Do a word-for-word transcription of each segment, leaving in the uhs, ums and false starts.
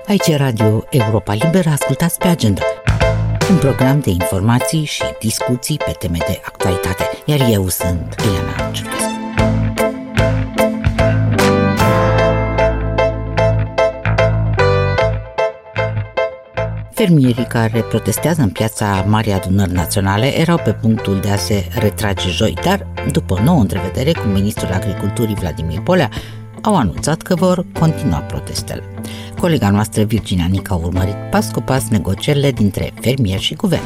Aici e Radio Europa Liberă, ascultați pe agenda. Un program de informații și discuții pe teme de actualitate. Iar eu sunt Ileana Ciurcescu. Fermierii care protestează în piața Marii Adunări Naționale erau pe punctul de a se retrage joi, dar după o nouă întrevedere cu ministrul agriculturii Vladimir Bolea, au anunțat că vor continua protestele. Colega noastră Virginia Nica a urmărit pas cu pas negocierile dintre fermieri și guvern.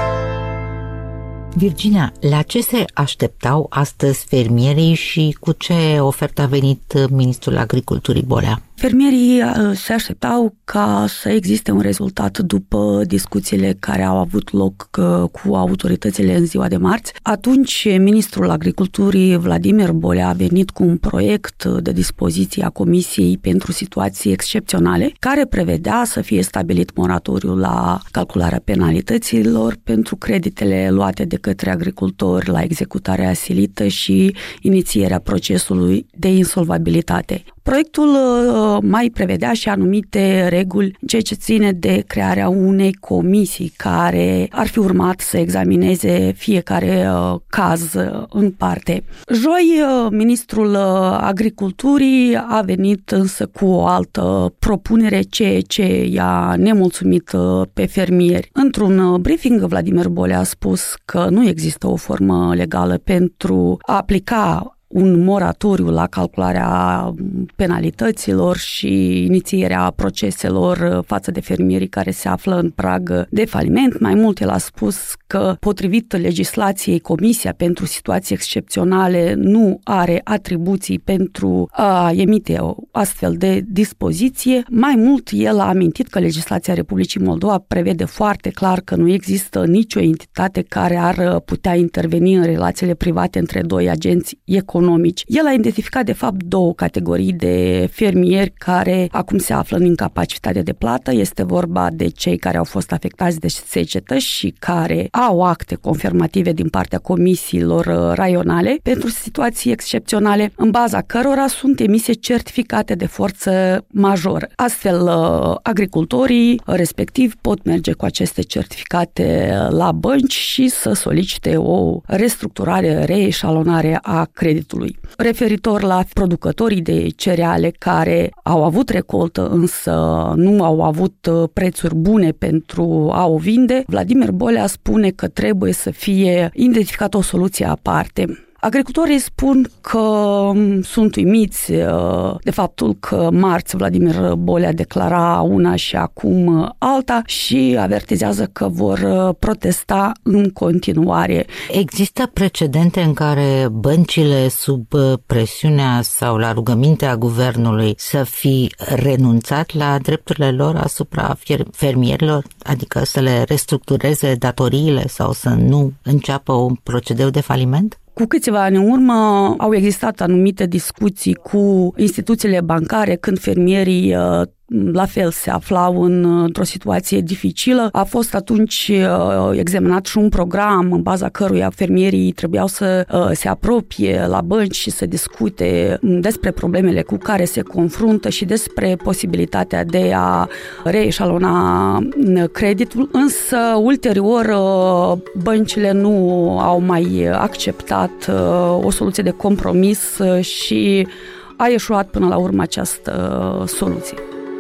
Virginia, la ce se așteptau astăzi fermierii și cu ce ofertă a venit ministrul agriculturii Bolea? Fermierii se așteptau ca să existe un rezultat după discuțiile care au avut loc cu autoritățile în ziua de marți. Atunci, ministrul agriculturii Vladimir Bolea a venit cu un proiect de dispoziție a Comisiei pentru situații excepționale, care prevedea să fie stabilit moratoriu la calcularea penalităților pentru creditele luate de către agricultori la executarea silită și inițierea procesului de insolvabilitate. Proiectul mai prevedea și anumite reguli, ceea ce ține de crearea unei comisii care ar fi urmat să examineze fiecare caz în parte. Joi, ministrul agriculturii a venit însă cu o altă propunere, ceea ce i-a nemulțumit pe fermieri. Într-un briefing, Vladimir Bolea a spus că nu există o formă legală pentru a aplica un moratoriu la calcularea penalităților și inițierea proceselor față de fermierii care se află în prag de faliment. Mai mult, el a spus că, potrivit legislației, Comisia pentru Situații Excepționale nu are atribuții pentru a emite o astfel de dispoziție. Mai mult, el a amintit că legislația Republicii Moldova prevede foarte clar că nu există nicio entitate care ar putea interveni în relațiile private între doi agenți economici. El a identificat de fapt două categorii de fermieri care acum se află în incapacitate de plată. Este vorba de cei care au fost afectați de secetă și care au acte confirmative din partea comisiilor raionale pentru situații excepționale, în baza cărora sunt emise certificate de forță majoră. Astfel, agricultorii respectiv pot merge cu aceste certificate la bănci și să solicite o restructurare, reeșalonare a creditului. Referitor la producătorii de cereale care au avut recoltă, însă nu au avut prețuri bune pentru a o vinde, Vladimir Bolea spune că trebuie să fie identificată o soluție aparte. Agricultorii spun că sunt uimiți de faptul că marți Vladimir Bolea declara una și acum alta și avertizează că vor protesta în continuare. Există precedente în care băncile, sub presiunea sau la rugămintea guvernului, să fi renunțat la drepturile lor asupra fermierilor, adică să le restructureze datoriile sau să nu înceapă un procedeu de faliment? Cu câțiva ani în urmă au existat anumite discuții cu instituțiile bancare când fermierii la fel se aflau în, într-o situație dificilă. A fost atunci uh, examinat și un program în baza căruia fermierii trebuiau să uh, se apropie la bănci și să discute despre problemele cu care se confruntă și despre posibilitatea de a reeșalona creditul, însă ulterior uh, băncile nu au mai acceptat uh, o soluție de compromis uh, și a eșuat până la urmă această uh, soluție.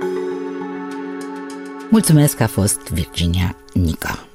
Mulțumesc că a fost Virginia Nica.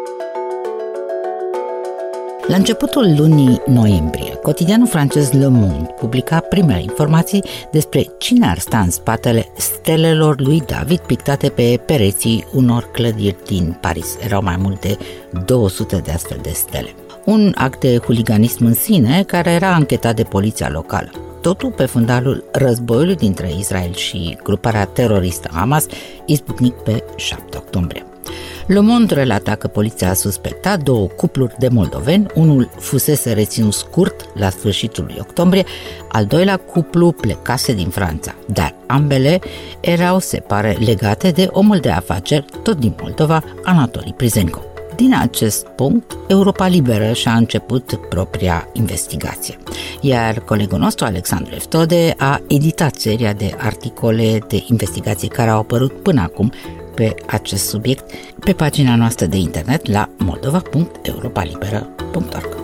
La începutul lunii noiembrie, cotidianul francez Le Monde publica primele informații despre cine ar sta în spatele stelelor lui David pictate pe pereții unor clădiri din Paris. Erau mai mult de două sute de astfel de stele. Un act de huliganism în sine care era anchetat de poliția locală. Totul pe fundalul războiului dintre Israel și gruparea teroristă Hamas, izbucnit pe șapte octombrie. Le Monde relata că poliția a suspectat două cupluri de moldoveni, unul fusese reținut scurt la sfârșitul lui octombrie, al doilea cuplu plecase din Franța, dar ambele erau, se pare, legate de omul de afaceri, tot din Moldova, Anatoli Prizenko. Din acest punct, Europa Liberă și-a început propria investigație, iar colegul nostru, Alexandru Eftode, a editat seria de articole de investigație care au apărut până acum pe acest subiect pe pagina noastră de internet la moldova punct europa liberă punct org.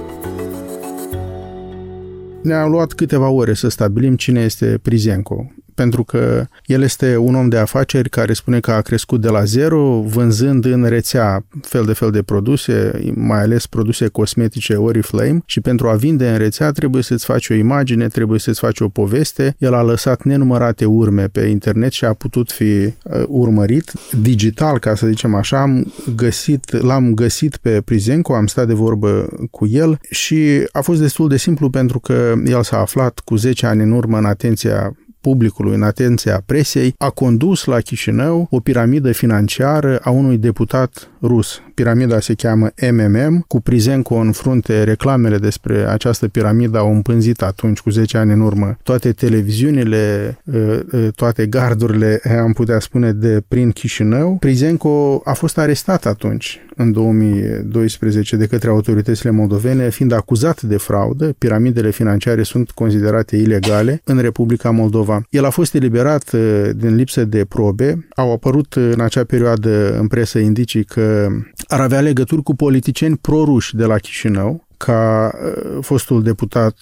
Ne-a luat câteva ore să stabilim cine este Prizenco, pentru că el este un om de afaceri care spune că a crescut de la zero, vânzând în rețea fel de fel de produse, mai ales produse cosmetice Oriflame, și pentru a vinde în rețea trebuie să-ți faci o imagine, trebuie să-ți faci o poveste. El a lăsat nenumărate urme pe internet și a putut fi uh, urmărit digital, ca să zicem așa. Am găsit, l-am găsit pe Prizenco, am stat de vorbă cu el și a fost destul de simplu pentru că el s-a aflat cu zece ani în urmă în atenția publicului, în atenția presei, a condus la Chișinău o piramidă financiară a unui deputat rus. Piramida se cheamă M M M, cu Prizenco în frunte. Reclamele despre această piramidă au împânzit atunci, cu zece ani în urmă, toate televiziunile, toate gardurile, am putea spune, de prin Chișinău. Prizenco a fost arestat atunci, în două mii doisprezece, de către autoritățile moldovene, fiind acuzat de fraudă. Piramidele financiare sunt considerate ilegale în Republica Moldova. El a fost eliberat din lipsă de probe. Au apărut în acea perioadă în presă indicii că ar avea legături cu politicieni proruși de la Chișinău, ca fostul deputat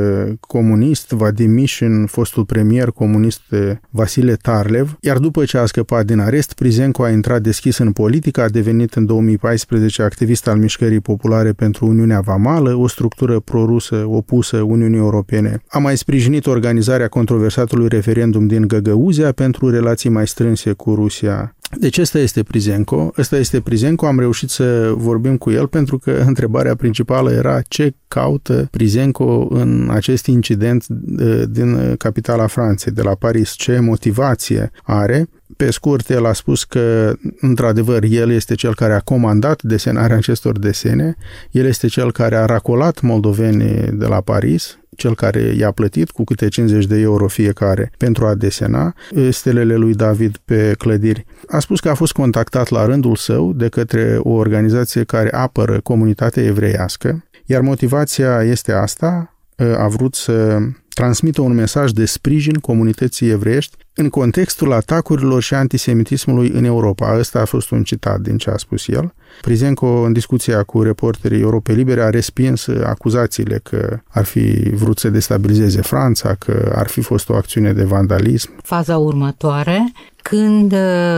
comunist Vadim Mișin, fostul premier comunist Vasile Tarlev, iar după ce a scăpat din arest, Prizenco a intrat deschis în politică, a devenit în două mii paisprezece activist al Mișcării Populare pentru Uniunea Vamală, o structură prorusă opusă Uniunii Europene. A mai sprijinit organizarea controversatului referendum din Găgăuzia pentru relații mai strânse cu Rusia. Deci ăsta este Prizenco, ăsta este Prizenco, am reușit să vorbim cu el pentru că întrebarea principală era ce caută Prizenco în acest incident din capitala Franței, de la Paris, ce motivație are. Pe scurt, el a spus că, într-adevăr, el este cel care a comandat desenarea acestor desene, el este cel care a racolat moldovenii de la Paris, cel care i-a plătit cu câte cincizeci de euro fiecare pentru a desena stelele lui David pe clădiri. A spus că a fost contactat la rândul său de către o organizație care apără comunitatea evreiască, iar motivația este asta, a vrut să transmită un mesaj de sprijin comunității evreiești în contextul atacurilor și antisemitismului în Europa. Ăsta a fost un citat din ce a spus el. Prizenco, în discuția cu reporterii Europei Libere, a respins acuzațiile că ar fi vrut să destabilizeze Franța, că ar fi fost o acțiune de vandalism. Faza următoare, când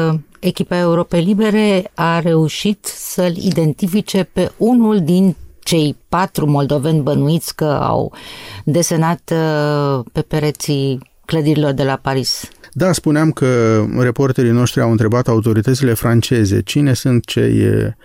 echipa Europei Libere a reușit să-l identifice pe unul din cei patru moldoveni bănuiți că au desenat pe pereții clădirilor de la Paris. Da, spuneam că reporterii noștri au întrebat autoritățile franceze cine sunt cei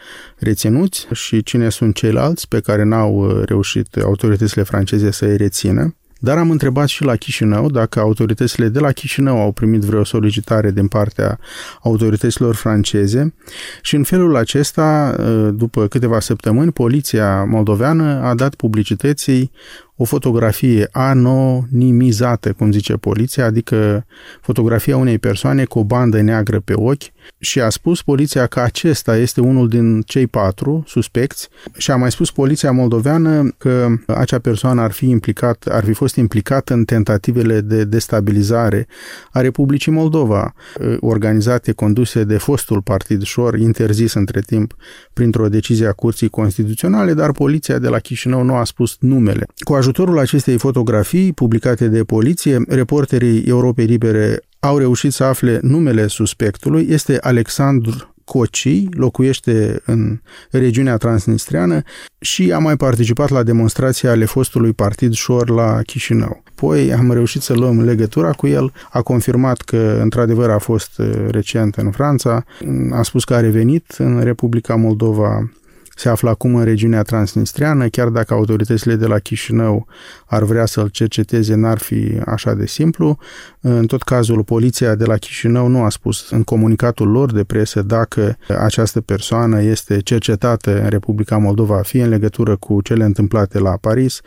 reținuți și cine sunt ceilalți pe care n-au reușit autoritățile franceze să îi rețină. Dar am întrebat și la Chișinău dacă autoritățile de la Chișinău au primit vreo solicitare din partea autorităților franceze și în felul acesta, după câteva săptămâni, poliția moldoveană a dat publicității o fotografie anonimizată, cum zice poliția, adică fotografia unei persoane cu o bandă neagră pe ochi, și a spus poliția că acesta este unul din cei patru suspecți și a mai spus poliția moldoveană că acea persoană ar fi implicat, ar fi fost implicată în tentativele de destabilizare a Republicii Moldova, organizate, conduse de fostul partid Șor, interzis între timp printr-o decizie a Curții Constituționale, dar poliția de la Chișinău nu a spus numele. Cu ajutorul acestei fotografii publicate de poliție, reporterii Europei Libere au reușit să afle numele suspectului. Este Alexandru Cocii, locuiește în regiunea transnistreană și a mai participat la demonstrații ale fostului partid Șor la Chișinău. Apoi am reușit să luăm legătura cu el, a confirmat că într-adevăr a fost recent în Franța, a spus că a revenit în Republica Moldova, se află acum în regiunea transnistreană, chiar dacă autoritățile de la Chișinău ar vrea să-l cerceteze, n-ar fi așa de simplu. În tot cazul, poliția de la Chișinău nu a spus în comunicatul lor de presă dacă această persoană este cercetată în Republica Moldova, fie în legătură cu cele întâmplate la Paris,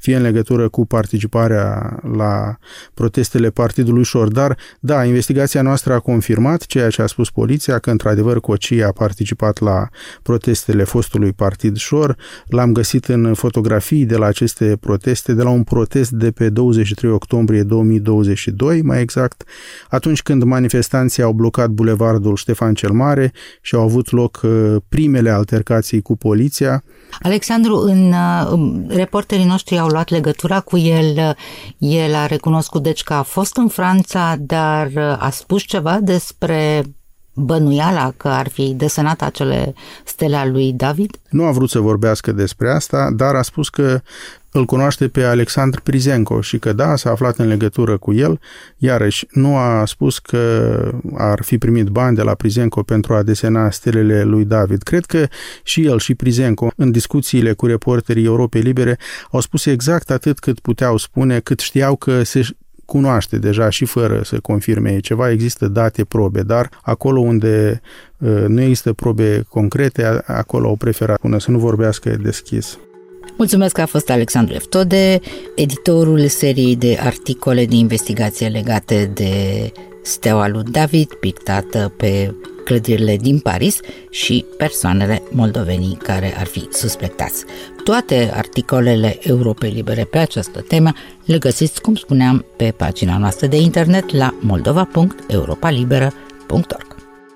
fie în legătură cu participarea la protestele Partidului Șor. Dar, da, investigația noastră a confirmat ceea ce a spus poliția, că într-adevăr Cocie a participat la protestele fostului Partid Șor. L-am găsit în fotografii de la aceste proteste, de la un protest de pe douăzeci și trei octombrie două mii douăzeci și doi, mai exact, atunci când manifestanții au blocat bulevardul Ștefan cel Mare și au avut loc primele altercații cu poliția. Alexandru, în reporterii noștri au luat legătura cu el. El a recunoscut deci că a fost în Franța, dar a spus ceva despre bănuiala că ar fi desenat acele stele al lui David? Nu a vrut să vorbească despre asta, dar a spus că îl cunoaște pe Alexandru Prizenco și că da, s-a aflat în legătură cu el. Iarăși, nu a spus că ar fi primit bani de la Prizenco pentru a desena stelele lui David. Cred că și el și Prizenco, în discuțiile cu reporterii Europei Libere, au spus exact atât cât puteau spune, cât știau că se cunoaște deja și fără să confirme ceva, există date, probe, dar acolo unde uh, nu există probe concrete, acolo au preferat până să nu vorbească deschis. Mulțumesc că a fost Alexandru Eftode, editorul seriei de articole de investigație legate de steaua lui David, pictată pe clădirile din Paris și persoanele moldovenii care ar fi suspectați. Toate articolele Europei Libere pe această temă le găsiți, cum spuneam, pe pagina noastră de internet la moldova punct europa liberă punct org.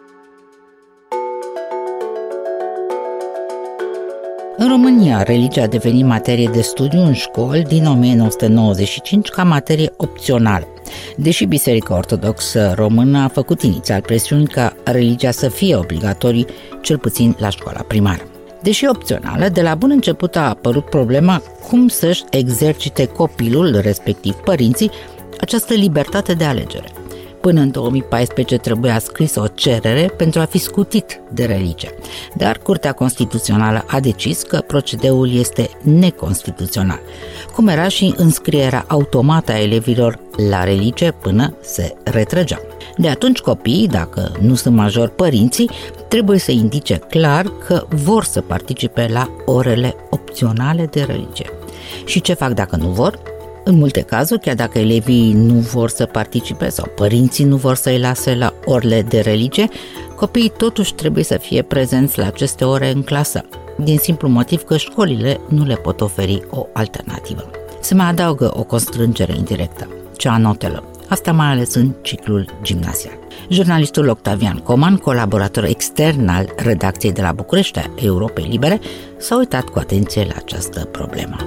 În România, religia a devenit materie de studiu în școli din o mie nouă sute nouăzeci și cinci ca materie opțională. Deși Biserica Ortodoxă Română a făcut inițial presiuni ca religia să fie obligatorie, cel puțin la școala primară. Deși opțională, de la bun început a apărut problema cum să-și exercite copilul, respectiv părinții, această libertate de alegere. Până în două mii paisprezece trebuia scrisă o cerere pentru a fi scutit de religie. Dar Curtea Constituțională a decis că procedeul este neconstituțional, cum era și înscrierea automată a elevilor la religie până se retrăgea. De atunci copiii, dacă nu sunt majori părinții, trebuie să indice clar că vor să participe la orele opționale de religie. Și ce fac dacă nu vor? În multe cazuri, chiar dacă elevii nu vor să participe sau părinții nu vor să-i lase la orele de religie, copiii totuși trebuie să fie prezenți la aceste ore în clasă, din simplu motiv că școlile nu le pot oferi o alternativă. Se mai adaugă o constrângere indirectă, cea a notelor, asta mai ales în ciclul gimnazial. Jurnalistul Octavian Coman, colaborator extern al redacției de la București a Europei Libere, s-a uitat cu atenție la această problemă.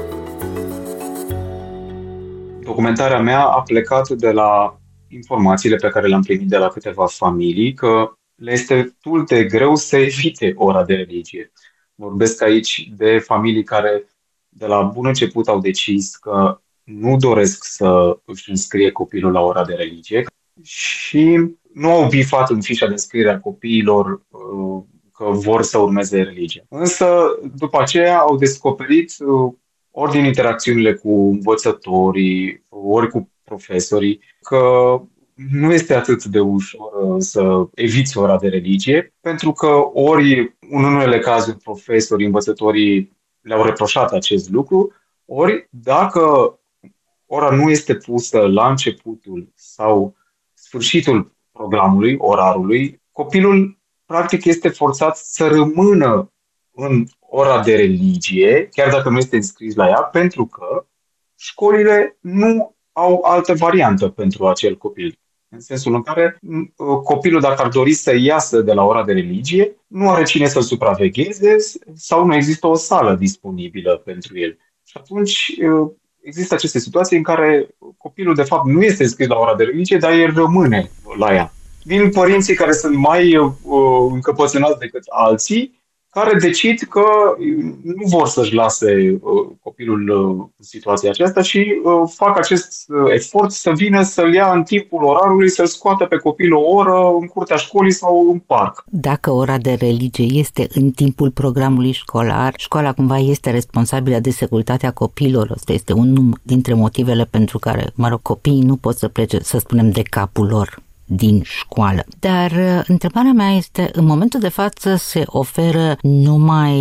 Documentarea mea a plecat de la informațiile pe care le-am primit de la câteva familii că le este destul de greu să evite ora de religie. Vorbesc aici de familii care de la bun început au decis că nu doresc să își înscrie copilul la ora de religie și nu au bifat în fișa de înscriere a copiilor că vor să urmeze religia. Însă, după aceea, au descoperit ori din interacțiunile cu învățătorii, ori cu profesorii, că nu este atât de ușor să eviți ora de religie, pentru că ori, în unele cazuri, profesorii, învățătorii le-au reproșat acest lucru, ori dacă ora nu este pusă la începutul sau sfârșitul programului, orarului, copilul practic este forțat să rămână în ora de religie, chiar dacă nu este înscris la ea, pentru că școlile nu au altă variantă pentru acel copil. În sensul în care copilul, dacă ar dori să iasă de la ora de religie, nu are cine să-l supravegheze sau nu există o sală disponibilă pentru el. Și atunci există aceste situații în care copilul, de fapt, nu este înscris la ora de religie, dar el rămâne la ea. Vin părinții care sunt mai uh, încăpățânați decât alții, care decid că nu vor să-și lase uh, copilul uh, în situația aceasta și uh, fac acest uh, efort să vină să-l ia în timpul orarului, să-l scoată pe copil o oră în curtea școlii sau în parc. Dacă ora de religie este în timpul programului școlar, școala cumva este responsabilă de securitatea copiilor. Asta este unul dintre motivele pentru care, mă rog, copiii nu pot să plece, să spunem, de capul lor din școală. Dar întrebarea mea este, în momentul de față se oferă numai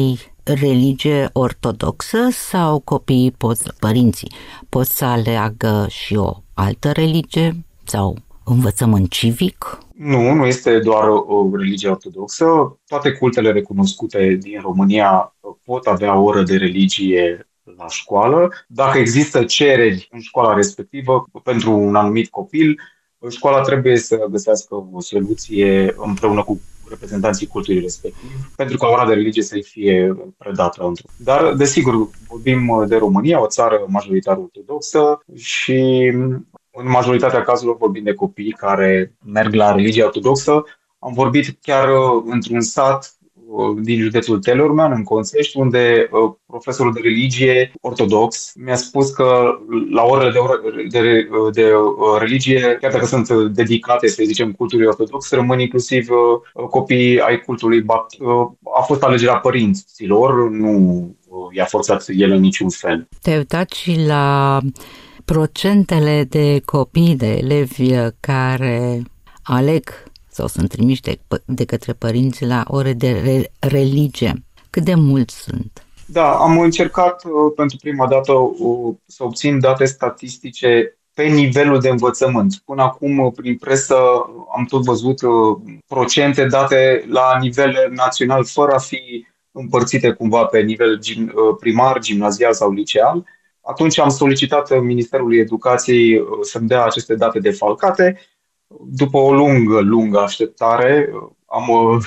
religie ortodoxă sau copiii pot, părinții pot să aleagă și o altă religie sau învățământ civic? Nu, nu este doar o religie ortodoxă. Toate cultele recunoscute din România pot avea o oră de religie la școală. Dacă există cereri în școala respectivă pentru un anumit copil, școala trebuie să găsească o soluție împreună cu reprezentanții culturii respectiv, pentru ca ora de religie să fie predată. Dar, desigur, vorbim de România, o țară majoritar ortodoxă și în majoritatea cazurilor vorbim de copii care merg la religia ortodoxă. Am vorbit chiar într-un sat din județul Teleorman, în Conțești, unde profesorul de religie ortodox mi-a spus că la orele de, de, de, de religie, chiar dacă sunt dedicate, să zicem, cultului ortodox, rămân inclusiv copiii ai cultului baptist. A fost alegerea părinților, nu i-a forțat el în niciun fel. Te-ai uitat și la procentele de copii, de elevi care aleg sau sunt trimiși de, de către părinți la ore de re- religie. Cât de mulți sunt? Da, am încercat uh, pentru prima dată uh, să obțin date statistice pe nivelul de învățământ. Până acum, uh, prin presă, am tot văzut uh, procente date la nivel național, fără a fi împărțite cumva pe nivel gim, uh, primar, gimnazial sau liceal. Atunci am solicitat Ministerului Educației uh, să-mi dea aceste date defalcate. După o lungă, lungă așteptare, am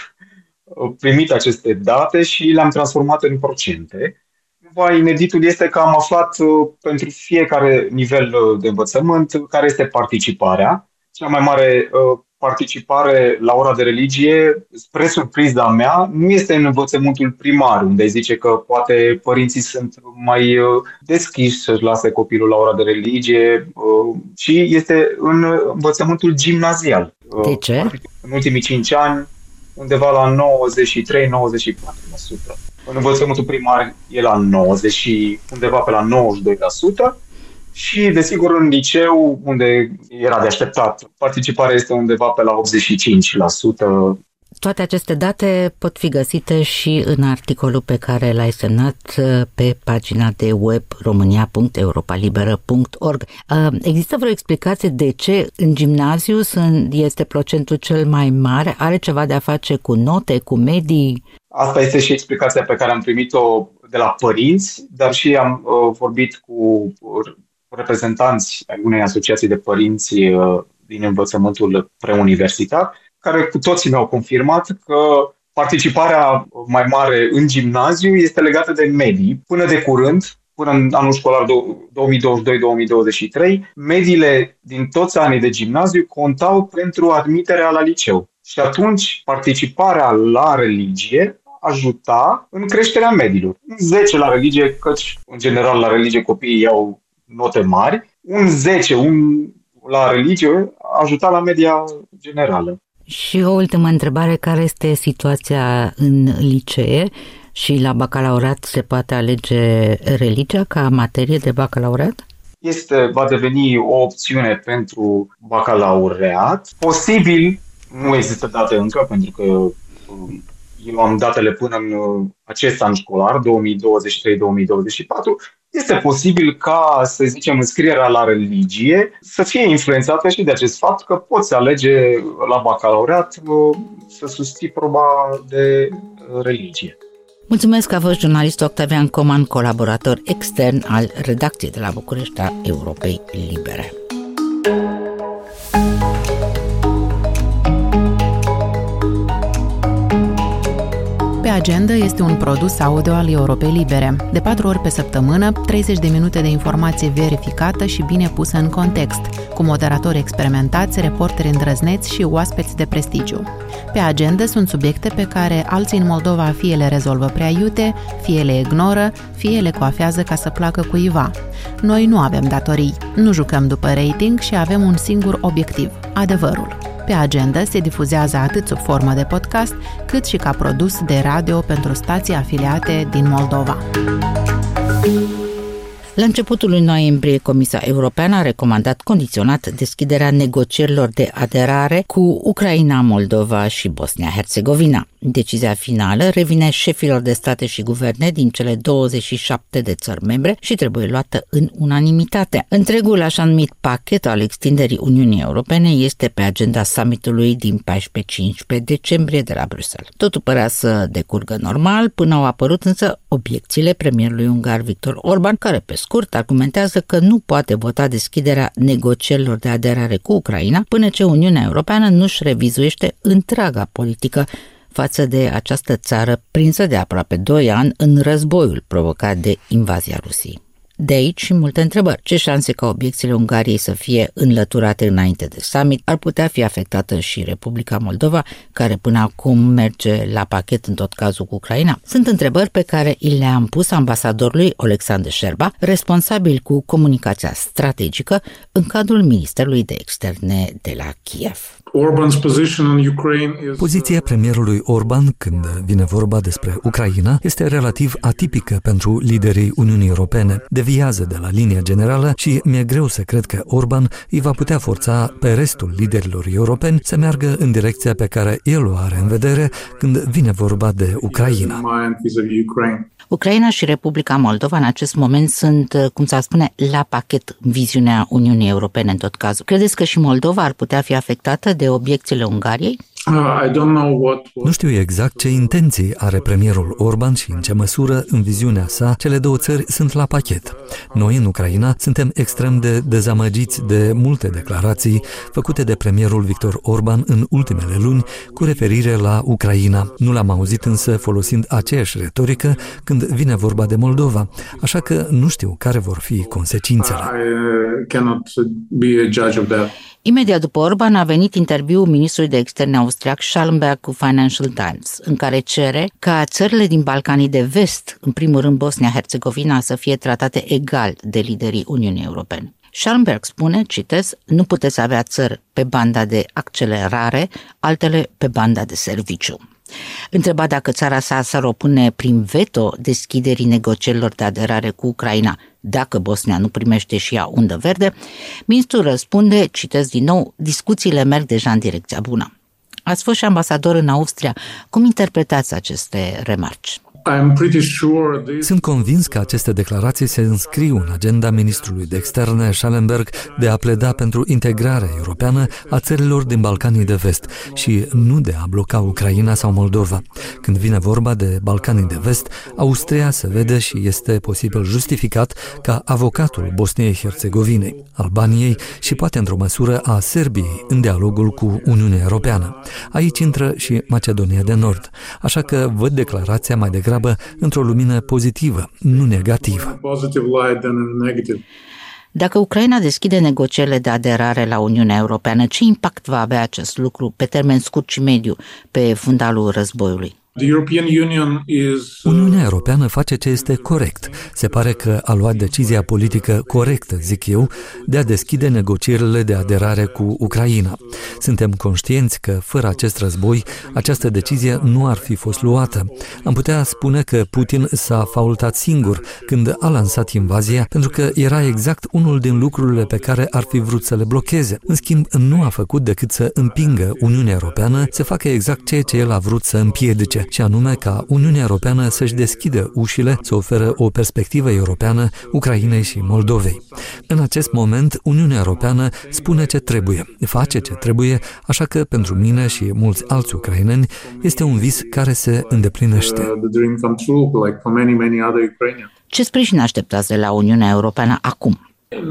primit aceste date și le-am transformat în procente. Cumva ineditul este că am aflat pentru fiecare nivel de învățământ care este participarea. Cea mai mare participare la ora de religie, spre surpriza mea, nu este în învățământul primar, unde zice că poate părinții sunt mai deschiși să-și lase copilul la ora de religie, ci este în învățământul gimnazial. De ce? În ultimii cinci ani, undeva la nouăzeci și trei - nouăzeci și patru la sută. În învățământul primar e la nouăzeci, undeva pe la nouăzeci și doi la sută. Și, desigur, în liceu, unde era de așteptat, participarea este undeva pe la optzeci și cinci la sută. Toate aceste date pot fi găsite și în articolul pe care l-ai semnat pe pagina de web românia punct europalibera punct org. Există vreo explicație de ce în gimnaziu este procentul cel mai mare? Are ceva de a face cu note, cu medii? Asta este și explicația pe care am primit-o de la părinți, dar și am uh, vorbit cu reprezentanți ai unei asociații de părinți uh, din învățământul preuniversitar, care cu toții mi-au confirmat că participarea mai mare în gimnaziu este legată de medii. Până de curând, până în anul școlar două mii douăzeci și doi - două mii douăzeci și trei, mediile din toți anii de gimnaziu contau pentru admiterea la liceu. Și atunci participarea la religie ajuta în creșterea mediilor. zece la religie, căci în general la religie copiii iau note mari, un zece un la religie ajuta la media generală. Și o ultimă întrebare, care este situația în licee și la bacalaureat se poate alege religia ca materie de bacalaureat? Este, va deveni o opțiune pentru bacalaureat. Posibil, nu există date încă, pentru că eu am datele până în acest an școlar, două mii douăzeci și trei - două mii douăzeci și patru, este posibil ca, să zicem, înscrierea la religie să fie influențată și de acest fapt că poți alege la bacalaureat să susții proba de religie. Mulțumesc că a fost jurnalistul Octavian Coman, colaborator extern al redacției de la București a Europei Libere. Pe Agenda este un produs audio al Europei Libere. De patru ori pe săptămână, treizeci de minute de informație verificată și bine pusă în context, cu moderatori experimentați, reporteri îndrăzneți și oaspeți de prestigiu. Pe Agenda sunt subiecte pe care alții în Moldova fie le rezolvă prea iute, fie le ignoră, fie le coafează ca să placă cuiva. Noi nu avem datorii, nu jucăm după rating și avem un singur obiectiv, adevărul. Pe Agenda se difuzează atât sub formă de podcast, cât și ca produs de radio pentru stații afiliate din Moldova. La începutul lui noiembrie, Comisia Europeană a recomandat condiționat deschiderea negocierilor de aderare cu Ucraina, Moldova și Bosnia-Herzegovina. Decizia finală revine șefilor de state și guverne din cele douăzeci și șapte de țări membre și trebuie luată în unanimitate. Întregul așa numit pachet al extinderii Uniunii Europene este pe agenda summitului din paisprezece-cincisprezece decembrie de la Bruxelles. Totul părea să decurgă normal, până au apărut însă obiecțiile premierului ungar Viktor Orban, care pe scurt argumentează că nu poate vota deschiderea negocierilor de aderare cu Ucraina până ce Uniunea Europeană nu-și revizuiește întreaga politică față de această țară prinsă de aproape doi ani în războiul provocat de invazia Rusiei. De aici și multe întrebări. Ce șanse ca obiecțiile Ungariei să fie înlăturate înainte de summit? Ar putea fi afectată și Republica Moldova, care până acum merge la pachet în tot cazul cu Ucraina? Sunt întrebări pe care i le-am pus ambasadorului Oleksandr Șerba, responsabil cu comunicația strategică în cadrul Ministerului de Externe de la Kiev. Poziția premierului Orban când vine vorba despre Ucraina este relativ atipică pentru liderii Uniunii Europene. Deviază de la linia generală și mi-e greu să cred că Orban îi va putea forța pe restul liderilor europeni să meargă în direcția pe care el o are în vedere când vine vorba de Ucraina. Ucraina și Republica Moldova în acest moment sunt, cum s-ar spune, la pachet în viziunea Uniunii Europene în tot cazul. Credeți că și Moldova ar putea fi afectată de obiecțiile Ungariei? Nu știu exact ce intenții are premierul Orban și în ce măsură, în viziunea sa, cele două țări sunt la pachet. Noi, în Ucraina, suntem extrem de dezamăgiți de multe declarații făcute de premierul Viktor Orban în ultimele luni cu referire la Ucraina. Nu l-am auzit însă folosind aceeași retorică când vine vorba de Moldova, așa că nu știu care vor fi consecințele. Imediat după Orban a venit interviul ministrului de externe austriac Schallenberg cu Financial Times, în care cere ca țările din Balcanii de Vest, în primul rând Bosnia-Herzegovina, să fie tratate egal de liderii Uniunii Europene. Schallenberg spune, citez, nu puteți avea țări pe banda de accelerare, altele pe banda de serviciu. Întrebat dacă țara sa s-ar opune prin veto deschiderii negocierilor de aderare cu Ucraina, dacă Bosnia nu primește și ea undă verde, ministrul răspunde, citez din nou, discuțiile merg deja în direcția bună. Ați fost și ambasador în Austria. Cum interpretați aceste remarci? Sunt convins că aceste declarații se înscriu în agenda ministrului de externe Schallenberg de a pleda pentru integrarea europeană a țărilor din Balcanii de Vest și nu de a bloca Ucraina sau Moldova. Când vine vorba de Balcanii de Vest, Austria se vede și este posibil justificat ca avocatul Bosniei-Herzegovinei, Albaniei și poate într-o măsură a Serbiei în dialogul cu Uniunea Europeană. Aici intră și Macedonia de Nord, așa că văd declarația mai degrabă într-o lumină pozitivă, nu negativă. Dacă Ucraina deschide negocierile de aderare la Uniunea Europeană, ce impact va avea acest lucru pe termen scurt și mediu pe fundalul războiului? Uniunea Europeană face ce este corect. Se pare că a luat decizia politică corectă, zic eu, de a deschide negocierile de aderare cu Ucraina. Suntem conștienți că, fără acest război, această decizie nu ar fi fost luată. Am putea spune că Putin s-a faultat singur când a lansat invazia, pentru că era exact unul din lucrurile pe care ar fi vrut să le blocheze. În schimb, nu a făcut decât să împingă Uniunea Europeană să facă exact ceea ce el a vrut să împiedice, și anume ca Uniunea Europeană să-și deschidă ușile, să oferă o perspectivă europeană Ucrainei și Moldovei. În acest moment, Uniunea Europeană spune ce trebuie, face ce trebuie, așa că pentru mine și mulți alți ucraineni este un vis care se îndeplinește. Ce sprijin așteptați de la Uniunea Europeană acum?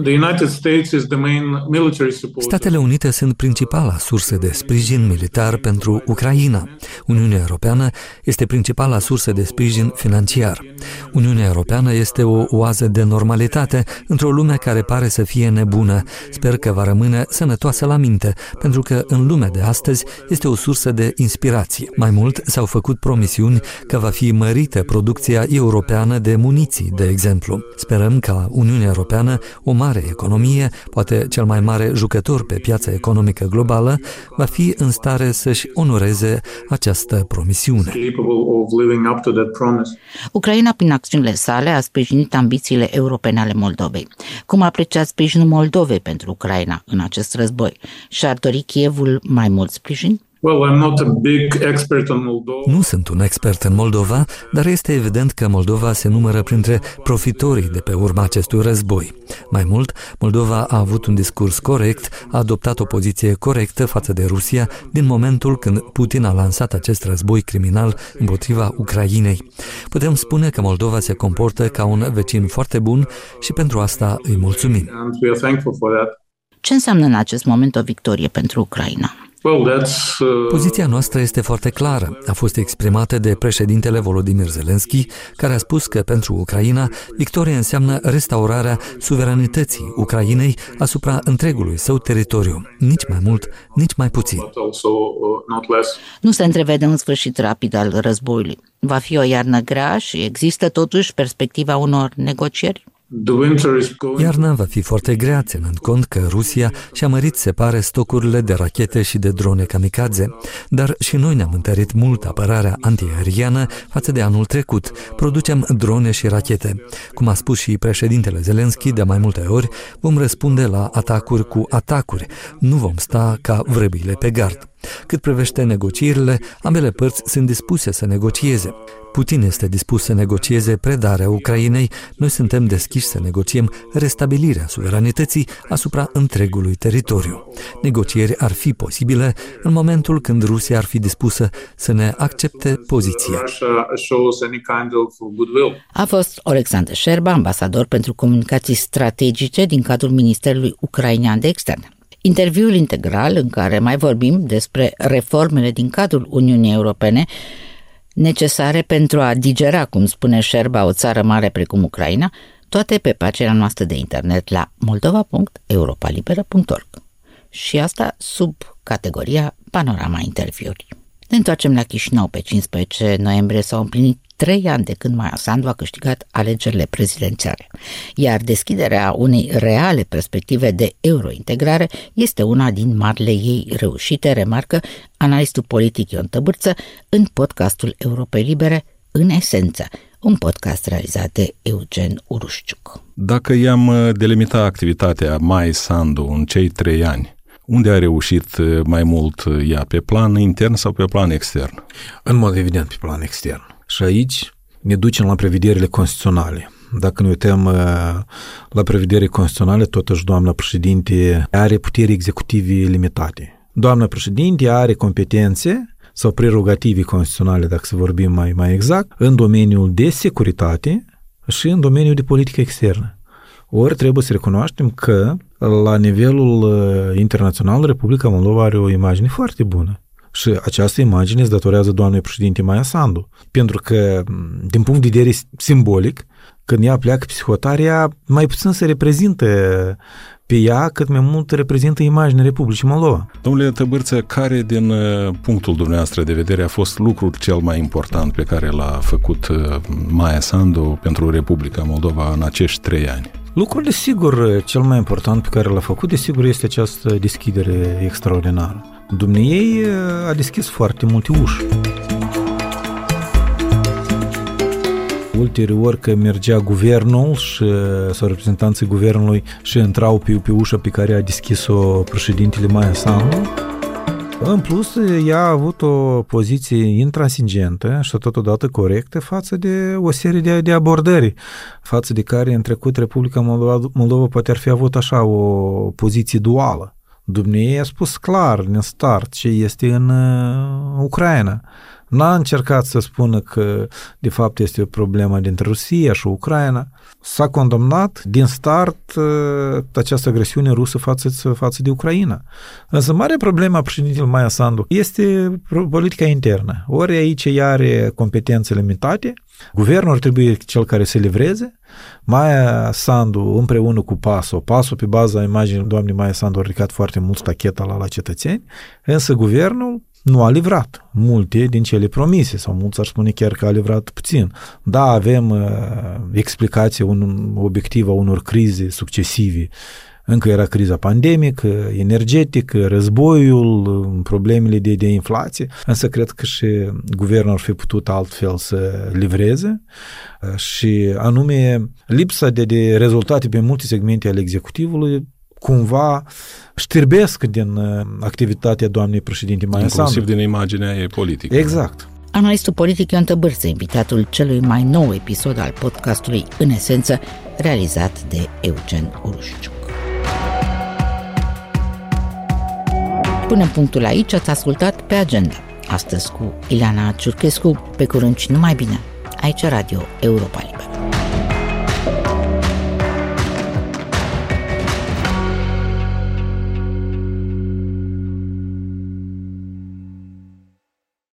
Statele Unite sunt principala sursă de sprijin militar pentru Ucraina. Uniunea Europeană este principala sursă de sprijin financiar. Uniunea Europeană este o oază de normalitate într-o lume care pare să fie nebună. Sper că va rămâne sănătoasă la minte, pentru că în lumea de astăzi este o sursă de inspirație. Mai mult, s-au făcut promisiuni că va fi mărită producția europeană de muniții, de exemplu. Sperăm ca Uniunea Europeană, o mare economie, poate cel mai mare jucător pe piața economică globală, va fi în stare să-și onoreze această promisiune. Ucraina, prin acțiunile sale, a sprijinit ambițiile europene ale Moldovei. Cum apreciați sprijinul Moldovei pentru Ucraina în acest război? Și-ar dori Kievul mai mult sprijin? Well, I'm not a big expert on Moldova. Nu sunt un expert în Moldova, dar este evident că Moldova se numără printre profitorii de pe urma acestui război. Mai mult, Moldova a avut un discurs corect, a adoptat o poziție corectă față de Rusia din momentul când Putin a lansat acest război criminal împotriva Ucrainei. Putem spune că Moldova se comportă ca un vecin foarte bun și pentru asta îi mulțumim. And we are thankful for that. Ce înseamnă în acest moment o victorie pentru Ucraina? Well, that's, uh... Poziția noastră este foarte clară. A fost exprimată de președintele Volodymyr Zelensky, care a spus că pentru Ucraina victoria înseamnă restaurarea suveranității Ucrainei asupra întregului său teritoriu. Nici mai mult, nici mai puțin. Also, uh, not less. Nu se întrevede un sfârșit rapid al războiului. Va fi o iarnă grea și există totuși perspectiva unor negocieri? The winter is going... Iarna va fi foarte grea, ținând cont că Rusia și-a mărit, se pare, stocurile de rachete și de drone kamikaze, dar și noi ne-am întărit mult apărarea antiaeriană față de anul trecut. Producem drone și rachete. Cum a spus și președintele Zelensky de mai multe ori, vom răspunde la atacuri cu atacuri. Nu vom sta ca vrăbile pe gard. Cât privește negocierile, ambele părți sunt dispuse să negocieze. Putin este dispus să negocieze predarea Ucrainei, noi suntem deschiși să negociem restabilirea suveranității asupra întregului teritoriu. Negocieri ar fi posibile în momentul când Rusia ar fi dispusă să ne accepte poziția. A fost Oleksandr Șerba, ambasador pentru comunicații strategice din cadrul Ministerului Ucrainean de Externe. Interviul integral în care mai vorbim despre reformele din cadrul Uniunii Europene necesare pentru a digera, cum spune Șerba, o țară mare precum Ucraina, toate pe pagina noastră de internet la moldova punct europa liberă punct org. Și asta sub categoria Panorama Interviuri. Ne întoarcem la Chișinău. Pe cincisprezece noiembrie s-au împlinit trei ani de când Maia Sandu a câștigat alegerile prezidențiale, iar deschiderea unei reale perspective de eurointegrare este una din marile ei reușite, remarcă analistul politic Ion Tăbârță în podcastul Europei Libere, În Esență, un podcast realizat de Eugen Urușciuc. Dacă i-am delimita activitatea Maia Sandu în cei trei ani, unde a reușit mai mult ea, pe plan intern sau pe plan extern? În mod evident pe plan extern. Și aici ne ducem la prevederile constituționale. Dacă ne uităm la prevederile constituționale, totuși doamna președinte are puteri executive limitate. Doamna președinte are competențe sau prerogative constituționale, dacă să vorbim mai, mai exact, în domeniul de securitate și în domeniul de politică externă. Ori trebuie să recunoaștem că la nivelul internațional Republica Moldova are o imagine foarte bună. Și această imagine îți datorează doamnei președinte Maia Sandu. Pentru că, din punct de vedere simbolic, când ea pleacă psihotarea, mai puțin se reprezintă pe ea, cât mai mult reprezintă imaginea Republicii Moldova. Domnule Tăbârță, care din punctul dumneavoastră de vedere a fost lucrul cel mai important pe care l-a făcut Maia Sandu pentru Republica Moldova în acești trei ani? Lucrul, desigur, cel mai important pe care l-a făcut, desigur, este această deschidere extraordinară. Dumnezeu a deschis foarte multe uși. Ulterior că mergea guvernul și, sau reprezentanții guvernului și intrau pe, pe ușa pe care a deschis-o președintele Maia Sandu. În plus, ea a avut o poziție intransigentă și totodată corectă față de o serie de, de abordări, față de care în trecut Republica Moldova, Moldova poate ar fi avut așa o poziție duală. Dumnezeu a spus clar din start ce este în uh, Ucraina. N-a încercat să spună că de fapt este o problemă dintre Rusia și Ucraina. S-a condamnat din start uh, această agresiune rusă față, față de Ucraina. Însă marea problemă a președintelui Maia Sandu este politica internă. Ori aici ea are competențe limitate, guvernul ar trebui cel care să livreze. Maia Sandu împreună cu PASO, PASO pe baza imaginii doamnei Maia Sandu a ridicat foarte mult stacheta la, la cetățeni, însă guvernul nu a livrat multe din cele promise, sau mulți ar spune chiar că a livrat puțin. Da, avem uh, explicație un, obiectivă a unor crize succesive. Încă era criza pandemică, energetică, războiul, problemele de, de inflație, însă cred că și guvernul ar fi putut altfel să livreze și anume lipsa de, de rezultate pe multe segmente ale executivului cumva știrbesc din activitatea doamnei președinte Maia Sandu. Inclusiv din imaginea ei politică. Exact. Analistul politic Ion Tăbârță, invitatul celui mai nou episod al podcastului În Esență, realizat de Eugen Urușciuc. Punem punctul aici, ați ascultat Pe Agenda. Astăzi cu Ileana Ciurchescu, pe curând și numai bine, aici Radio Europa Liberă.